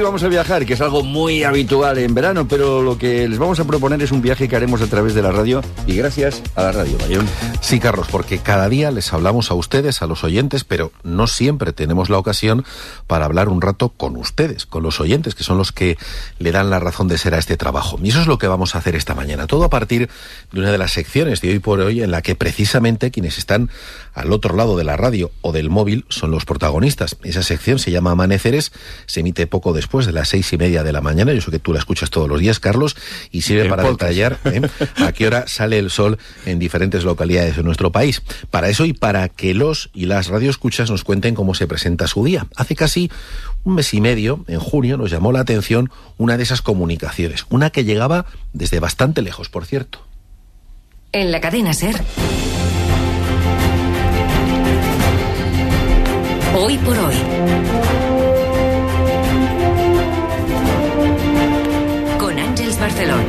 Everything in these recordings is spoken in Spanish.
vamos a viajar, que es algo muy habitual en verano, pero lo que les vamos a proponer es un viaje que haremos a través de la radio y gracias a la radio, Bayón. Sí, Carlos, porque cada día les hablamos a ustedes, a los oyentes, pero no siempre tenemos la ocasión para hablar un rato con ustedes, con los oyentes, que son los que le dan la razón de ser a este trabajo. Y eso es lo que vamos a hacer esta mañana, todo a partir de una de las secciones de Hoy por Hoy, en la que precisamente quienes están al otro lado de la radio o del móvil son los protagonistas. Esa sección se llama Amaneceres, se emite poco después de las 6:30 de la mañana. Yo sé que tú la escuchas todos los días, Carlos, y sirve para detallar a qué hora sale el sol en diferentes localidades de nuestro país. Para eso y para que los y las radioescuchas nos cuenten cómo se presenta su día. Hace casi un mes y medio, en junio, nos llamó la atención una de esas comunicaciones, una que llegaba desde bastante lejos, por cierto. En la cadena SER. Hoy por Hoy. Con Àngels Barceló.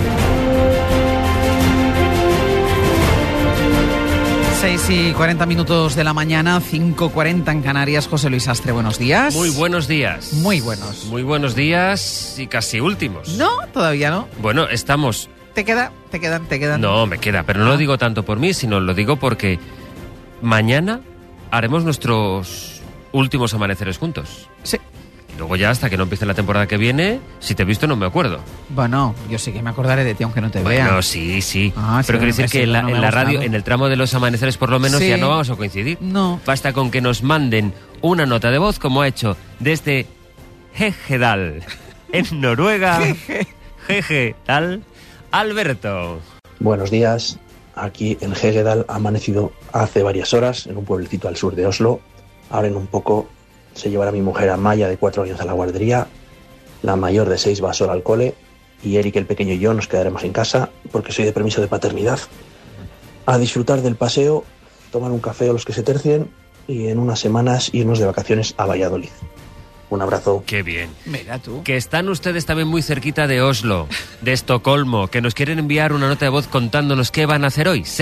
6:40 de la mañana, 5:40 en Canarias. José Luis Astre, buenos días. Muy buenos días. Muy buenos. Muy buenos días y casi últimos. No, todavía no. Bueno, estamos... ¿Te quedan? No, me queda, pero no lo digo tanto por mí, sino lo digo porque mañana haremos nuestros últimos amaneceres juntos. Sí. Y luego ya hasta que no empiece la temporada que viene, si te he visto no me acuerdo. Bueno, yo sí que me acordaré de ti aunque no te vea. Bueno, sí. Ah, pero sí, quiero decir que en la radio, gustado. en el tramo de los amaneceres por lo menos Sí. ya no vamos a coincidir. No. Basta con que nos manden una nota de voz como ha hecho desde Hegedal, en Noruega. Hegedal, Alberto. Buenos días. Aquí en Hegedal ha amanecido hace varias horas en un pueblecito al sur de Oslo. Ahora en un poco se llevará mi mujer Amaya, de 4 años, a la guardería. La mayor de 6 va sola al cole. Y Eric, el pequeño, y yo nos quedaremos en casa porque soy de permiso de paternidad. A disfrutar del paseo, tomar un café o los que se tercien y en unas semanas irnos de vacaciones a Valladolid. Un abrazo. Qué bien. Mira tú. Que están ustedes también muy cerquita de Oslo, de Estocolmo, que nos quieren enviar una nota de voz contándonos qué van a hacer hoy.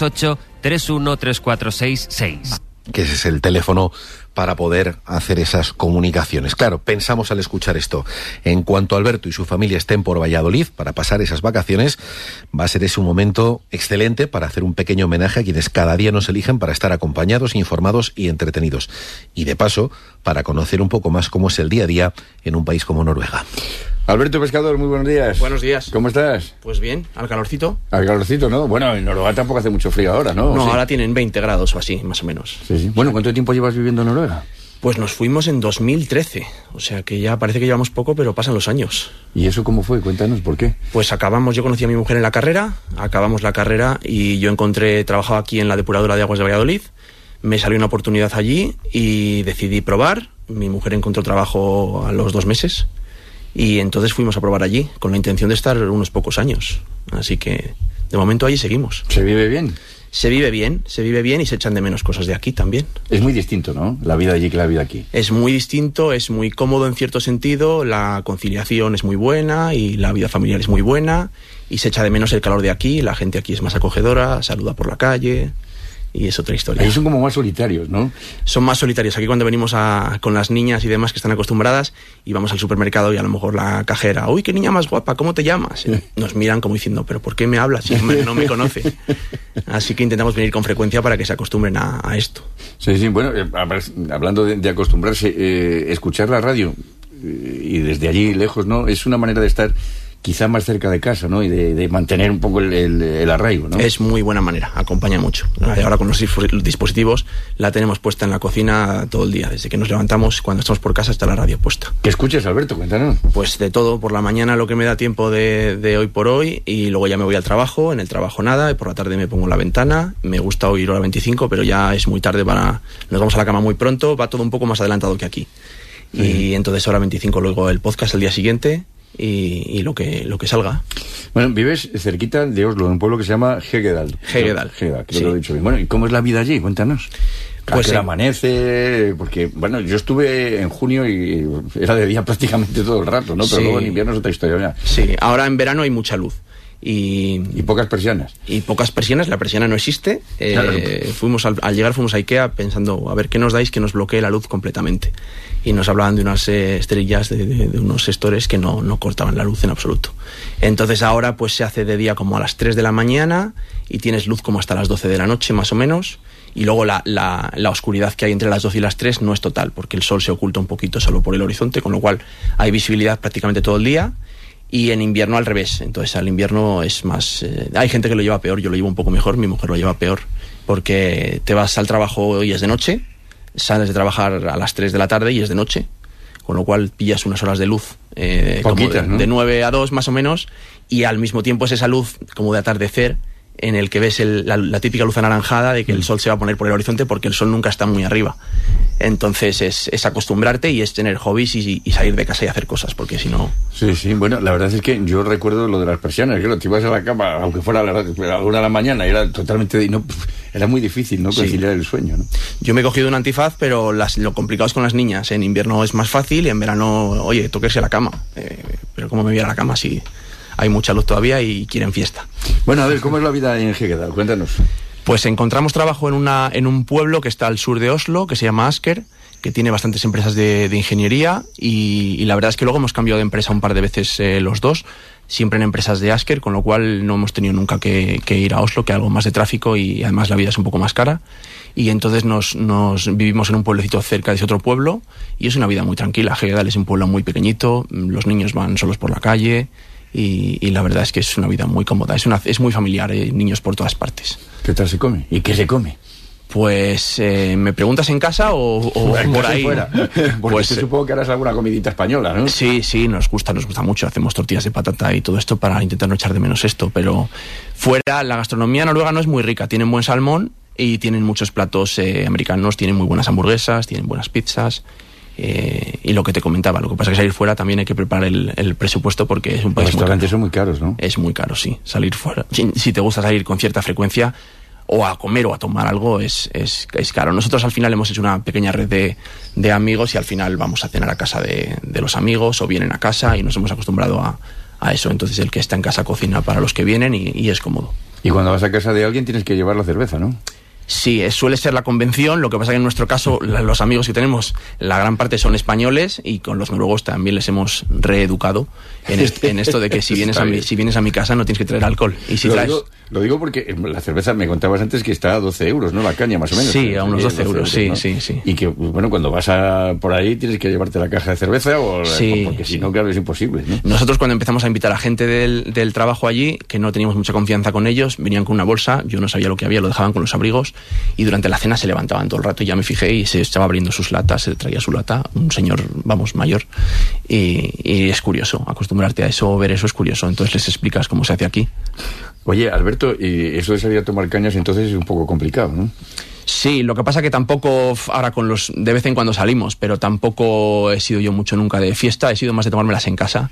638-313466. Que ese es el teléfono para poder hacer esas comunicaciones. Claro, pensamos al escuchar esto, en cuanto Alberto y su familia estén por Valladolid para pasar esas vacaciones, va a ser ese un momento excelente para hacer un pequeño homenaje a quienes cada día nos eligen para estar acompañados, informados y entretenidos. Y de paso, para conocer un poco más cómo es el día a día en un país como Noruega. Alberto Pescador, muy buenos días. Buenos días. ¿Cómo estás? Pues bien, al calorcito. Al calorcito, ¿no? Bueno, en Noruega tampoco hace mucho frío ahora, ¿no? No, ¿Sí? ahora tienen 20 grados o así, más o menos. Sí. Bueno, ¿cuánto tiempo llevas viviendo en Noruega? Pues nos fuimos en 2013, o sea que ya parece que llevamos poco, pero pasan los años. ¿Y eso cómo fue? Cuéntanos, ¿por qué? Pues yo conocí a mi mujer en la carrera, acabamos la carrera y yo trabajaba aquí en la depuradora de aguas de Valladolid, me salió una oportunidad allí y decidí probar, mi mujer encontró trabajo a los 2 meses y entonces fuimos a probar allí con la intención de estar unos pocos años, así que de momento allí seguimos. ¿Se vive bien? Se vive bien y se echan de menos cosas de aquí también. Es muy distinto, ¿no? La vida allí que la vida aquí. Es muy distinto, es muy cómodo en cierto sentido, la conciliación es muy buena y la vida familiar es muy buena y se echa de menos el calor de aquí, la gente aquí es más acogedora, saluda por la calle y es otra historia. Ahí son como más solitarios, ¿no? Son más solitarios. Aquí cuando venimos con las niñas y demás que están acostumbradas y vamos al supermercado y a lo mejor la cajera, uy, qué niña más guapa, ¿cómo te llamas? Nos miran como diciendo, ¿pero por qué me hablas si no me conoce? Así que intentamos venir con frecuencia para que se acostumbren a esto. Sí, bueno, hablando de acostumbrarse, escuchar la radio y desde allí lejos, ¿no? Es una manera de estar quizá más cerca de casa, ¿no? Y de mantener un poco el arraigo, ¿no? Es muy buena manera, acompaña mucho. Ahora con los dispositivos la tenemos puesta en la cocina todo el día. Desde que nos levantamos, cuando estamos por casa, está la radio puesta. ¿Qué escuchas, Alberto? Cuéntanos. Pues de todo, por la mañana lo que me da tiempo de hoy por hoy y luego ya me voy al trabajo, en el trabajo nada, y por la tarde me pongo en la ventana. Me gusta oír hora 25, pero ya es muy tarde nos vamos a la cama muy pronto, va todo un poco más adelantado que aquí. Y entonces hora 25 luego el podcast el día siguiente. Y lo que salga. Bueno, vives cerquita de Oslo, en un pueblo que se llama Hegedal. Hegedal, creo sí. que lo he dicho bien. Bueno, ¿y cómo es la vida allí? Cuéntanos. Pues amanece, porque, bueno, yo estuve en junio y era de día prácticamente todo el rato, ¿no? Pero sí. luego en invierno es otra historia. Sí, ahora en verano hay mucha luz. Y pocas persianas. Y pocas persianas, la persiana no existe. Claro. Al llegar fuimos a Ikea pensando, a ver, ¿qué nos dais que nos bloquee la luz completamente? Y nos hablaban de unas esterillas, de unos sectores que no cortaban la luz en absoluto. Entonces ahora pues se hace de día como a las 3 de la mañana y tienes luz como hasta las 12 de la noche más o menos. Y luego la oscuridad que hay entre las 12 y las 3 no es total, porque el sol se oculta un poquito solo por el horizonte, con lo cual hay visibilidad prácticamente todo el día. Y en invierno al revés, entonces al invierno es más... hay gente que lo lleva peor, yo lo llevo un poco mejor, mi mujer lo lleva peor, porque te vas al trabajo y es de noche, sales de trabajar a las 3 de la tarde y es de noche, con lo cual pillas unas horas de luz, poquitas, como ¿no? de 9 a 2 más o menos, y al mismo tiempo es esa luz como de atardecer, en el que ves la típica luz anaranjada de que el sol se va a poner por el horizonte porque el sol nunca está muy arriba. Entonces es acostumbrarte y es tener hobbies y salir de casa y hacer cosas, porque si no... Sí, bueno, la verdad es que yo recuerdo lo de las persianas, que te ibas a la cama, aunque fuera a la 1 de la mañana, era totalmente... era muy difícil, ¿no?, conciliar el sueño, ¿no? Yo me he cogido un antifaz, pero lo complicado es con las niñas. En invierno es más fácil y en verano, oye, toquerse la cama. Pero ¿cómo me voy a la cama si hay mucha luz todavía y quieren fiesta? Bueno, a ver, ¿cómo es la vida en Hegedal? Cuéntanos. Pues encontramos trabajo en un pueblo que está al sur de Oslo, que se llama Asker, que tiene bastantes empresas de ingeniería y la verdad es que luego hemos cambiado de empresa un par de veces los dos, siempre en empresas de Asker, con lo cual no hemos tenido nunca que ir a Oslo, que hay algo más de tráfico y además la vida es un poco más cara. Y entonces nos vivimos en un pueblecito cerca de ese otro pueblo y es una vida muy tranquila. Hegedal es un pueblo muy pequeñito, los niños van solos por la calle y la verdad es que es una vida muy cómoda, es muy familiar, niños por todas partes. ¿Qué tal se come? ¿Y qué se come? Pues, ¿me preguntas en casa o por ahí? Fuera. Porque Pues, supongo que harás alguna comidita española, ¿no? Sí, nos gusta mucho. Hacemos tortillas de patata y todo esto para intentar no echar de menos esto. Pero fuera, la gastronomía noruega no es muy rica. Tienen buen salmón y tienen muchos platos americanos. Tienen muy buenas hamburguesas, tienen buenas pizzas. Y lo que te comentaba, lo que pasa es que salir fuera también hay que preparar el presupuesto porque es un país muy caro. Los restaurantes son muy caros, ¿no? Es muy caro, sí. Salir fuera. Si te gusta salir con cierta frecuencia o a comer o a tomar algo es caro. Nosotros al final hemos hecho una pequeña red de amigos y al final vamos a cenar a casa de los amigos o vienen a casa y nos hemos acostumbrado a eso. Entonces el que está en casa cocina para los que vienen y es cómodo. Y cuando vas a casa de alguien tienes que llevar la cerveza, ¿no? Sí, suele ser la convención, lo que pasa que en nuestro caso los amigos que tenemos, la gran parte son españoles y con los noruegos también les hemos reeducado en esto de que si vienes a mi casa no tienes que traer alcohol. Y si lo digo porque la cerveza, me contabas antes que está a 12 euros, ¿no? La caña, más o menos. Sí, a unos 12 euros, sí, ¿no? sí. Y que, bueno, cuando vas por ahí tienes que llevarte la caja de cerveza porque si no, claro, es imposible, ¿no? Nosotros cuando empezamos a invitar a gente del trabajo allí, que no teníamos mucha confianza con ellos, venían con una bolsa, yo no sabía lo que había, lo dejaban con los abrigos y durante la cena se levantaban todo el rato y ya me fijé y se estaba abriendo sus latas, se traía su lata, un señor, mayor, y es curioso, acostumbrarte a eso, ver eso es curioso, entonces les explicas cómo se hace aquí. Oye, Alberto, y eso de salir a tomar cañas entonces es un poco complicado, ¿no? Sí, lo que pasa que tampoco, ahora de vez en cuando salimos, pero tampoco he sido yo mucho nunca de fiesta, he sido más de tomármelas en casa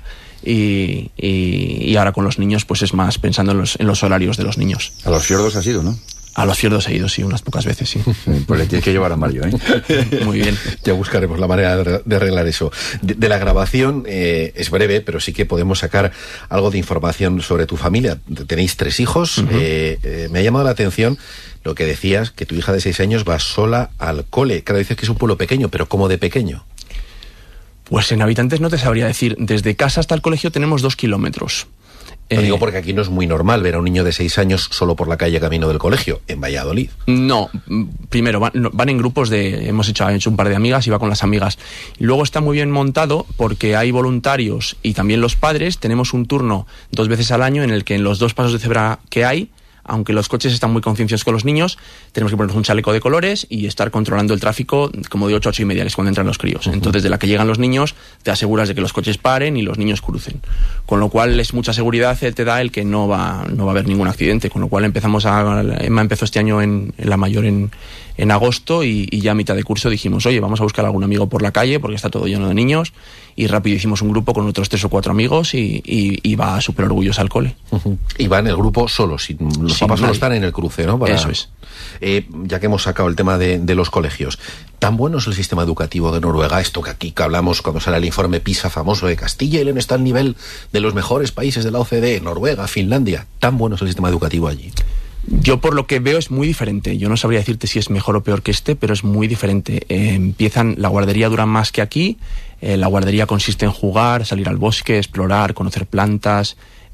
y ahora con los niños pues es más pensando en los horarios de los niños. A los fiordos has ido, ¿no? A los fiordos he ido, sí, unas pocas veces, sí. Pues le tienes que llevar a Mario, ¿eh? Muy bien. Ya buscaremos la manera de arreglar eso. De la grabación es breve, pero sí que podemos sacar algo de información sobre tu familia. Tenéis 3 hijos. Uh-huh. Me ha llamado la atención lo que decías, que tu hija de 6 años va sola al cole. Claro, dices que es un pueblo pequeño, pero ¿cómo de pequeño? Pues en habitantes no te sabría decir. Desde casa hasta el colegio tenemos 2 kilómetros. Lo digo porque aquí no es muy normal ver a un niño de 6 años solo por la calle camino del colegio, en Valladolid. No, primero van en grupos hemos hecho un par de amigas y va con las amigas. Y luego está muy bien montado porque hay voluntarios y también los padres. Tenemos un turno 2 veces al año en el que en los 2 pasos de cebra que hay, aunque los coches están muy concienciados con los niños, tenemos que ponernos un chaleco de colores y estar controlando el tráfico como de 8 a 8 y media, que es cuando entran los críos. Uh-huh. Entonces, de la que llegan los niños, te aseguras de que los coches paren y los niños crucen. Con lo cual, es mucha seguridad te da el que no va a haber ningún accidente. Con lo cual, Emma empezó este año en la mayor en agosto y ya a mitad de curso dijimos, oye, vamos a buscar algún amigo por la calle porque está todo lleno de niños y rápido hicimos un grupo con otros 3 o 4 amigos y va súper orgullosa al cole. Uh-huh. Y va en el grupo solo, sin los Los papás solo están en el cruce, ¿no? Eso es. Ya que hemos sacado el tema de los colegios, ¿tan bueno es el sistema educativo de Noruega? Esto que aquí que hablamos cuando sale el informe PISA famoso de Castilla y León está al nivel de los mejores países de la OCDE, Noruega, Finlandia. ¿Tan bueno es el sistema educativo allí? Yo por lo que veo es muy diferente. Yo no sabría decirte si es mejor o peor que pero es muy diferente. La guardería dura más que aquí. La guardería consiste en jugar, salir al bosque, explorar, conocer plantas,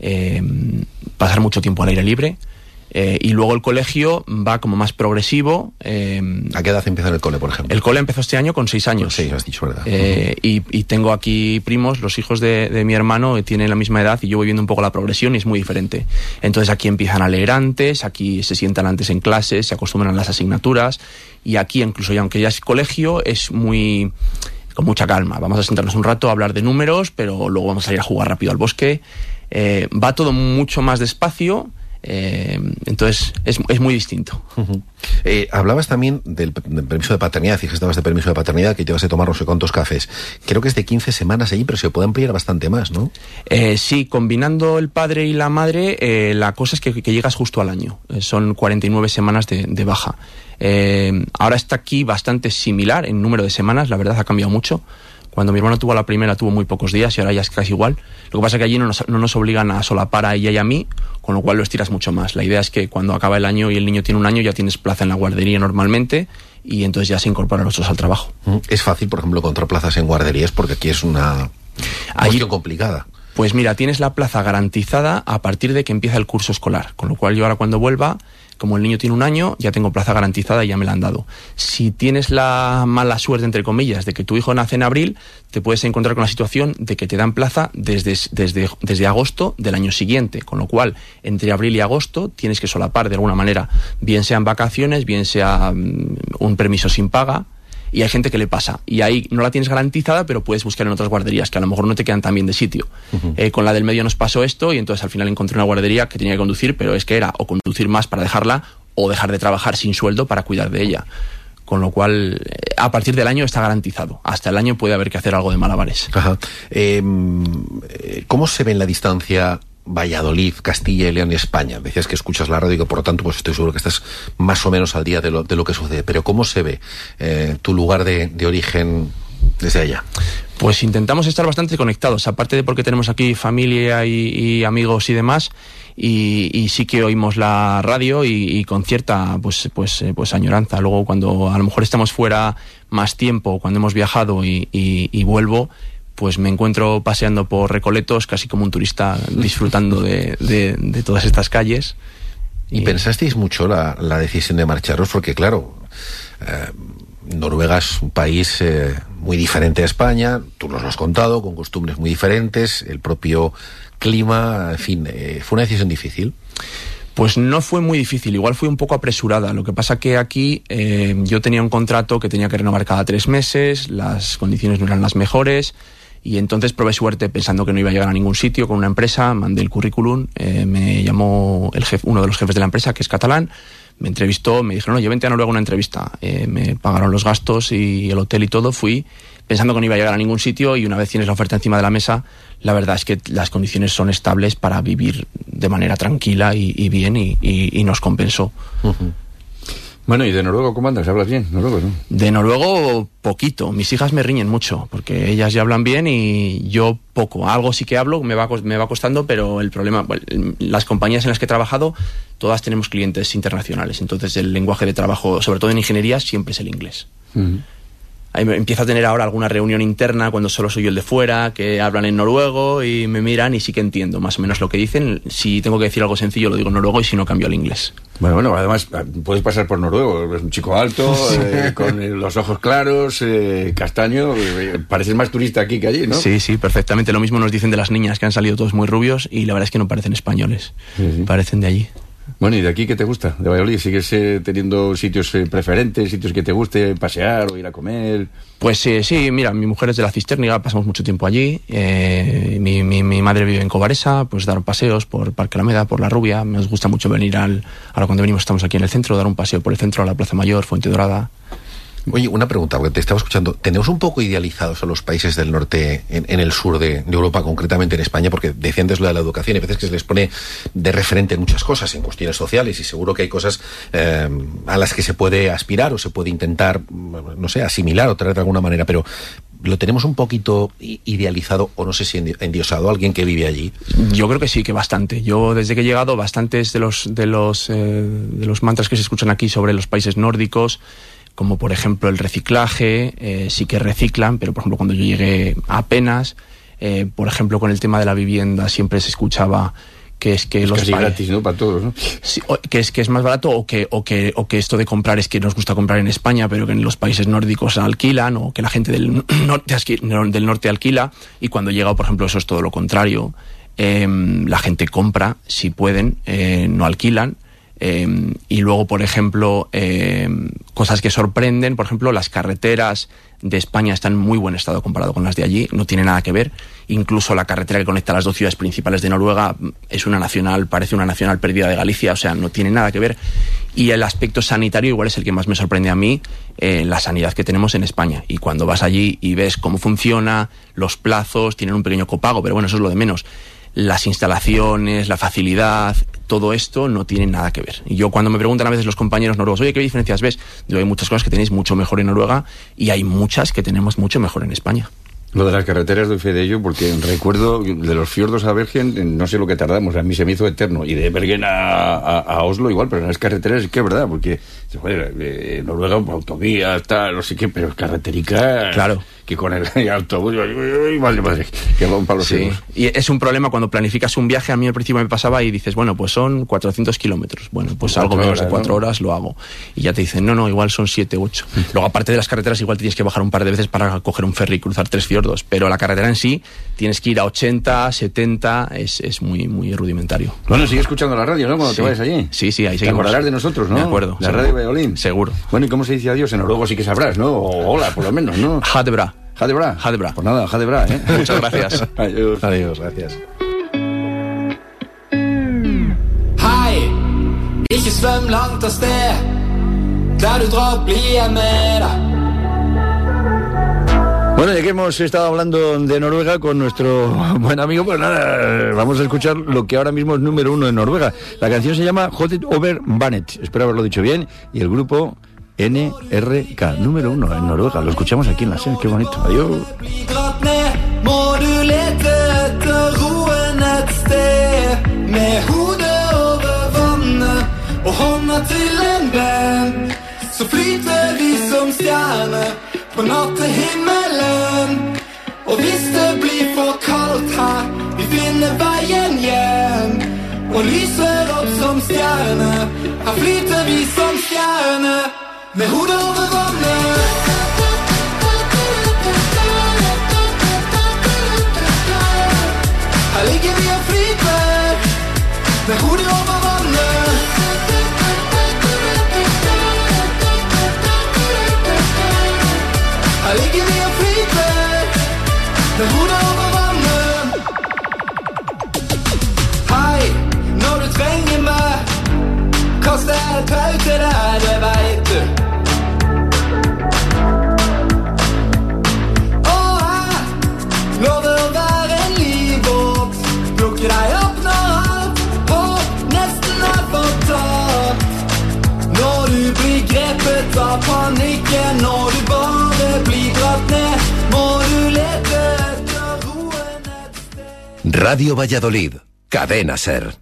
pasar mucho tiempo al aire libre. Y luego el colegio va como más progresivo. ¿A qué edad empieza el cole, por ejemplo? El cole empezó este año con 6 años. Sí, has dicho, ¿verdad? Y tengo aquí primos, los hijos de mi hermano tienen la misma edad y yo voy viendo un poco la progresión y es muy diferente. Entonces aquí empiezan a leer antes, aquí se sientan antes en clases, se acostumbran a las asignaturas y aquí incluso ya aunque ya es colegio es con mucha calma. Vamos a sentarnos un rato a hablar de números, pero luego vamos a ir a jugar rápido al bosque. Va todo mucho más despacio. Entonces es muy distinto. Hablabas también del permiso de paternidad, fíjate, estabas de permiso de paternidad que te vas a tomar no sé cuántos cafés. Creo que es de 15 semanas allí, pero se puede ampliar bastante más, ¿no? Sí, combinando el padre y la madre, la cosa es que llegas justo al año. Son 49 semanas de baja. Ahora está aquí bastante similar en número de semanas, la verdad ha cambiado mucho. Cuando mi hermano tuvo la primera tuvo muy pocos días y ahora ya es casi igual. Lo que pasa es que allí no nos obligan a solapar a ella y a mí, con lo cual lo estiras mucho más. La idea es que cuando acaba el año y el niño tiene un año ya tienes plaza en la guardería normalmente y entonces ya se incorporan los dos al trabajo. Es fácil, por ejemplo, encontrar plazas en guarderías porque aquí es una cuestión complicada. Pues mira, tienes la plaza garantizada a partir de que empieza el curso escolar, con lo cual yo ahora cuando vuelva, como el niño tiene un año, ya tengo plaza garantizada y ya me la han dado. Si tienes la mala suerte, entre comillas, de que tu hijo nace en abril, te puedes encontrar con la situación de que te dan plaza desde agosto del año siguiente, con lo cual entre abril y agosto tienes que solapar de alguna manera, bien sean vacaciones, bien sea un permiso sin paga. Y hay gente que le pasa. Y ahí no la tienes garantizada, pero puedes buscar en otras guarderías que a lo mejor no te quedan tan bien de sitio. Con la del medio nos pasó esto y entonces al final encontré una guardería que tenía que conducir, pero es que era o conducir más para dejarla o dejar de trabajar sin sueldo para cuidar de ella. Con lo cual, a partir del año está garantizado. Hasta el año puede haber que hacer algo de malabares. Ajá. ¿Cómo se ve en la distancia Valladolid, Castilla y León y España? Decías que escuchas la radio y que por lo tanto pues estoy seguro que estás más o menos al día de lo que sucede, pero ¿cómo se ve tu lugar de origen desde allá? Pues intentamos estar bastante conectados, aparte de porque tenemos aquí familia y amigos y demás, y sí que oímos la radio y con cierta pues añoranza. Luego cuando a lo mejor estamos fuera más tiempo, cuando hemos viajado y vuelvo, pues me encuentro paseando por Recoletos casi como un turista disfrutando de todas estas calles. ¿Y pensasteis mucho la decisión de marcharos? Porque claro, Noruega es un país muy diferente a España, tú nos lo has contado, con costumbres muy diferentes, el propio clima, en fin, ¿fue una decisión difícil? Pues no fue muy difícil, igual fue un poco apresurada. Lo que pasa que aquí yo tenía un contrato que tenía que renovar cada 3 meses, las condiciones no eran las mejores. Y entonces probé suerte pensando que no iba a llegar a ningún sitio con una empresa, mandé el currículum, me llamó uno de los jefes de la empresa, que es catalán, me entrevistó, me dijeron, oye, vente a Noruega a una entrevista. Me pagaron los gastos y el hotel y todo, fui pensando que no iba a llegar a ningún sitio y una vez tienes la oferta encima de la mesa, la verdad es que las condiciones son estables para vivir de manera tranquila y bien y nos compensó. Bueno, ¿y de noruego cómo andas? ¿Hablas bien noruego, no? De noruego, poquito. Mis hijas me riñen mucho, porque ellas ya hablan bien y yo poco. Algo sí que hablo, me va costando, pero el problema... Bueno, las compañías en las que he trabajado, todas tenemos clientes internacionales, entonces el lenguaje de trabajo, sobre todo en ingeniería, siempre es el inglés. Empiezo a tener ahora alguna reunión interna cuando solo soy yo el de fuera, que hablan en noruego y me miran y sí que entiendo más o menos lo que dicen. Si tengo que decir algo sencillo lo digo en noruego y si no cambio al inglés. Bueno, además puedes pasar por noruego, es un chico alto, sí. Con los ojos claros, castaño, pareces más turista aquí que allí, ¿no? Sí, perfectamente. Lo mismo nos dicen de las niñas, que han salido todos muy rubios y la verdad es que no parecen españoles, parecen de allí. Bueno, ¿y de aquí qué te gusta? ¿De Valladolid? ¿Sigues teniendo sitios preferentes, sitios que te guste pasear o ir a comer? Pues sí, mira, mi mujer es de la Cisterniga, pasamos mucho tiempo allí. Mi madre vive en Covaresa, pues dar paseos por Parque Alameda, por La Rubia. Nos gusta mucho venir ahora cuando venimos estamos aquí en el centro, dar un paseo por el centro, a la Plaza Mayor, Fuente Dorada. Oye, una pregunta, porque te estaba escuchando. ¿Tenemos un poco idealizados a los países del norte en el sur de Europa, concretamente en España? Porque decía antes lo de la educación, y a veces que se les pone de referente en muchas cosas, en cuestiones sociales, y seguro que hay cosas a las que se puede aspirar o se puede intentar, no sé, asimilar o traer de alguna manera, pero ¿lo tenemos un poquito idealizado o no sé si endiosado alguien que vive allí? Yo creo que sí, que bastante. Yo desde que he llegado, bastantes de los mantras que se escuchan aquí sobre los países nórdicos, como por ejemplo el reciclaje, sí que reciclan, pero por ejemplo cuando yo llegué apenas, por ejemplo con el tema de la vivienda siempre se escuchaba que es que es los casi gratis, ¿no? Para todos, ¿no? Sí, que es más barato o que esto de comprar es que nos gusta comprar en España, pero que en los países nórdicos alquilan, o que la gente del norte alquila, y cuando llega, por ejemplo, eso es todo lo contrario. La gente compra, si pueden, no alquilan. Y luego, por ejemplo, cosas que sorprenden, por ejemplo, las carreteras de España están en muy buen estado comparado con las de allí, no tiene nada que ver. Incluso la carretera que conecta las dos ciudades principales de Noruega es una nacional, parece una nacional perdida de Galicia, o sea, no tiene nada que ver. Y el aspecto sanitario igual es el que más me sorprende a mí, la sanidad que tenemos en España. Y cuando vas allí y ves cómo funciona, los plazos, tienen un pequeño copago, pero bueno, eso es lo de menos. Las instalaciones, la facilidad, todo esto no tiene nada que ver. Y yo cuando me preguntan a veces los compañeros noruegos, oye, ¿qué diferencias ves? Digo, hay muchas cosas que tenéis mucho mejor en Noruega y hay muchas que tenemos mucho mejor en España. Lo de las carreteras doy fe de ello, porque recuerdo de los fiordos a Bergen, no sé lo que tardamos, a mí se me hizo eterno, y de Bergen a Oslo igual, pero en las carreteras es que es verdad, porque joder, Noruega, autovía, tal, no sé qué, pero carreterica, claro, que con el autobús, madre, que va un palo. Sí, y es un problema cuando planificas un viaje. A mí al principio me pasaba y dices, bueno, pues son 400 kilómetros, bueno, pues algo menos de 4 horas lo hago, y ya te dicen, no, igual son 7, 8. Luego, aparte de las carreteras, igual tienes que bajar un par de veces para coger un ferry y cruzar 3 fiordos, pero la carretera en sí tienes que ir a 80, 70, es muy, muy rudimentario. Bueno, sigue escuchando la radio, ¿no? Cuando sí. te vayas allí. Sí, ahí seguimos. Te acordarás de nosotros, ¿no? De acuerdo. La radio de Valladolid. Seguro. Bueno, ¿y cómo se dice adiós? En noruego sí que sabrás, ¿no? O hola, por lo menos, ¿no? Ha det bra. Ha det bra. Ha det bra. Pues nada, ha det bra, ¿eh? Muchas gracias. Adiós. Adiós, gracias. Hei, ikke svøm langt av sted. Der du drar blir jeg med deg. Bueno, ya que hemos estado hablando de Noruega con nuestro buen amigo, pues nada, vamos a escuchar lo que ahora mismo es número 1 en Noruega. La canción se llama Hotet over Banet, espero haberlo dicho bien, y el grupo NRK, número 1 en Noruega. Lo escuchamos aquí en la SER, qué bonito. Adiós. På nattehimmelen. Og hvis det blir for kaldt her, vi finner veien hjem og lyser opp som stjerne. Her flyter vi som stjerne med hodet over vannet. Her ligger vi og flyter med hodet over vannet. Her ligger vi og flyter med hodet over vannet. Hei, når du trenger meg, kast et tau til deg, det vet du. Og jeg lover å være en livbåt, plukke deg opp når alt håp nesten er fortapt. Når du blir grepet av panikken, når du bare blir dratt ned, må du lete etter roen et sted. Radio Valladolid, Cadena SER.